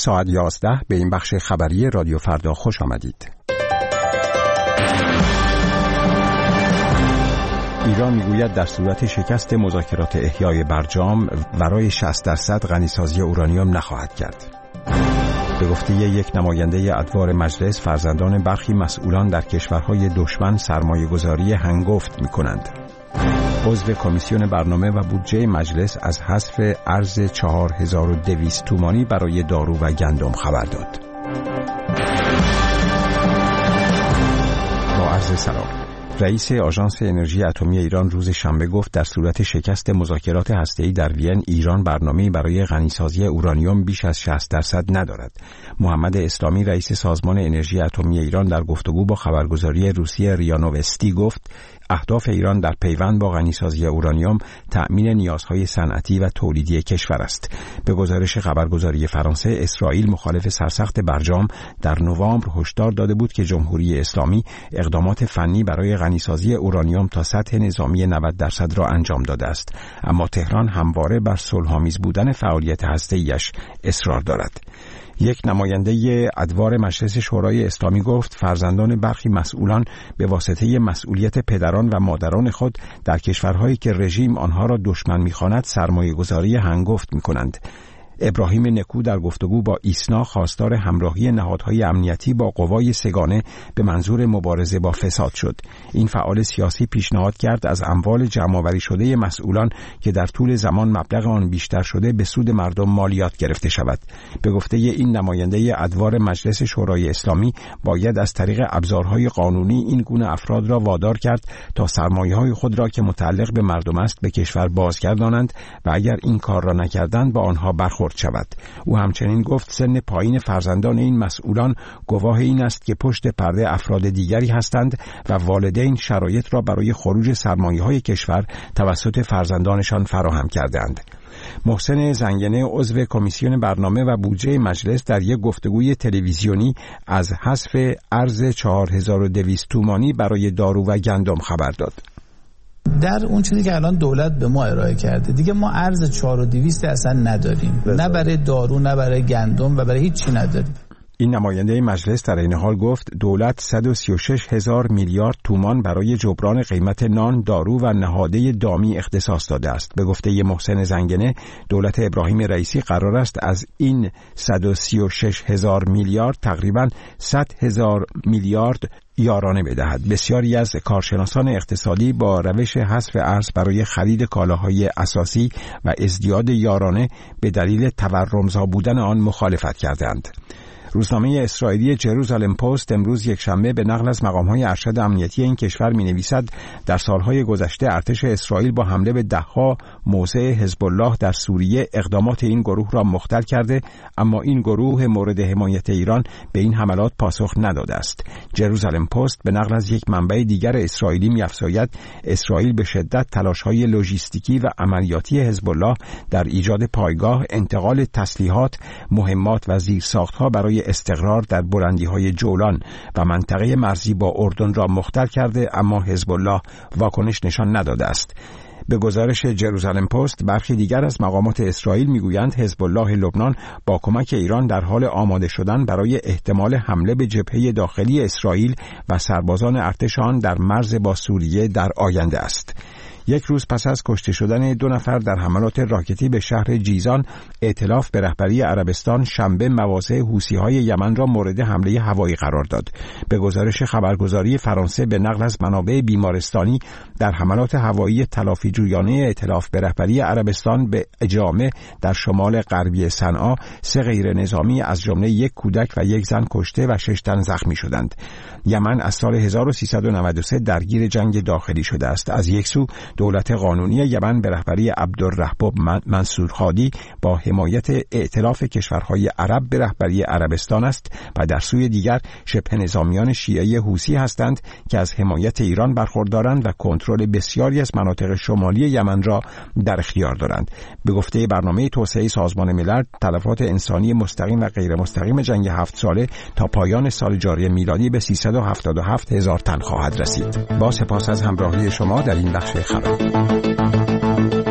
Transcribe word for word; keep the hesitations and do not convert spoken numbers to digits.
ساعت یازده به این بخش خبری رادیو فردا خوش آمدید. ایران میگوید در صورت شکست مذاکرات احیای برجام ورای شصت درصد غنیسازی اورانیوم نخواهد کرد. به گفته یک نماینده ادوار مجلس، فرزندان برخی مسئولان در کشورهای دشمن سرمایه‌گذاری هنگفت می‌کنند. عضو کمیسیون برنامه و بودجه مجلس از حذف ارز چهار هزار و دویست تومانی برای دارو و گندم خبر داد. با عرض سلام. رئیس آژانس انرژی اتمی ایران روز شنبه گفت در صورت شکست مذاکرات هسته‌ای در وین، ایران برنامه‌ای برای غنیسازی اورانیوم بیش از شصت درصد ندارد. محمد اسلامی رئیس سازمان انرژی اتمی ایران در گفتگو با خبرگزاری روسیه ریا نووستی گفت اهداف ایران در پیوند با غنیسازی اورانیوم تأمین نیازهای صنعتی و تولیدی کشور است. به گزارش خبرگزاری فرانسه، اسرائیل مخالف سرسخت برجام در نوامبر هشدار داده بود که جمهوری اسلامی اقدامات فنی برای غنیسازی اورانیوم تا سطح نظامی نود درصد را انجام داده است، اما تهران همواره بر صلح‌آمیز بودن فعالیت هسته‌ایش اصرار دارد. یک نماینده ادوار مجلس شورای اسلامی گفت فرزندان برخی مسئولان به واسطه مسئولیت پدران و مادران خود در کشورهایی که رژیم آنها را دشمن می‌خواند سرمایه‌گذاری هنگفت می‌کنند. ابراهیم نکو در گفتگو با ایسنا خواستار همراهی نهادهای امنیتی با قوای سگانه به منظور مبارزه با فساد شد. این فعال سیاسی پیشنهاد کرد از اموال جمع‌آوری شده مسئولان که در طول زمان مبلغ آن بیشتر شده به سود مردم مالیات گرفته شود. به گفته این نماینده ادوار مجلس شورای اسلامی باید از طریق ابزارهای قانونی این گونه افراد را وادار کرد تا سرمایه‌های خود را که متعلق به مردم است به کشور بازگردانند و اگر این کار را نکردند با آنها برخورد شود. او همچنین گفت سن پایین فرزندان این مسئولان گواه این است که پشت پرده افراد دیگری هستند و والدین شرایط را برای خروج سرمایه‌های کشور توسط فرزندانشان فراهم کردند. محسن زنگنه عضو کمیسیون برنامه و بودجه مجلس در یک گفتگوی تلویزیونی از حذف ارز چهار هزار و دویست تومانی برای دارو و گندم خبر داد. در اون چیزی که الان دولت به ما ارائه کرده دیگه ما ارز چهار و دویست اصلا نداریم، نه برای دارو نه برای گندم و برای هیچ چی نداریم. این نماینده مجلس در این حال گفت دولت صد و سی و شش هزار میلیارد تومان برای جبران قیمت نان، دارو و نهاده دامی اختصاص داده است. به گفته محسن زنگنه دولت ابراهیم رئیسی قرار است از این صد و سی و شش هزار میلیارد تقریباً صد هزار میلیارد یارانه بدهد. بسیاری از کارشناسان اقتصادی با روش حذف ارز برای خرید کالاهای اساسی و ازدیاد یارانه به دلیل تورمزا بودن آن مخالفت کردند. روزنامه اسرائیلی جروزالم پست امروز یکشنبه به نقل از مقام‌های ارشد امنیتی این کشور می‌نویسد در سالهای گذشته ارتش اسرائیل با حمله به ده‌ها موضع حزب الله در سوریه اقدامات این گروه را مختل کرده، اما این گروه مورد حمایت ایران به این حملات پاسخ نداده است. جروزالم پست به نقل از یک منبع دیگر اسرائیلی می‌افزاید اسرائیل به شدت تلاش‌های لوجستیکی و عملیاتی حزب الله در ایجاد پایگاه، انتقال تسلیحات، مهمات و زیرساخت‌ها برای استقرار در بلندی‌های جولان و منطقه مرزی با اردن را مختل کرده، اما حزب الله واکنش نشان نداده است. به گزارش جروزالم پست برخی دیگر از مقامات اسرائیل میگویند حزب الله لبنان با کمک ایران در حال آماده شدن برای احتمال حمله به جبهه داخلی اسرائیل و سربازان ارتش آن در مرز با سوریه در آینده است. یک روز پس از کشته شدن دو نفر در حملات راکتی به شهر جیزان، ائتلاف به رهبری عربستان شنبه مواضع حوثی‌های یمن را مورد حمله هوایی قرار داد. به گزارش خبرگزاری فرانسه به نقل از منابع بیمارستانی، در حملات هوایی تلافی جویانه ائتلاف به رهبری عربستان به اجامه در شمال غربی صنعا، سه غیر نظامی از جمله یک کودک و یک زن کشته و شش تن زخمی شدند. یمن از سال هزار و سیصد و نود و سه درگیر جنگ داخلی شده است. از یک سو دولت قانونی یمن به رهبری عبدالرحباب منصور هادی با حمایت ائتلاف کشورهای عرب به رهبری عربستان است و در سوی دیگر شبه نظامیان شیعه حوثی هستند که از حمایت ایران برخوردارند و کنترل بسیاری از مناطق شمالی یمن را در اختیار دارند. به گفته برنامه توسعه سازمان ملل، تلفات انسانی مستقیم و غیر مستقیم جنگ هفت ساله تا پایان سال جاری میلادی به سیصد و هفتاد و هفت هزار تن خواهد رسید. با سپاس از همراهی شما در این بخش خبر.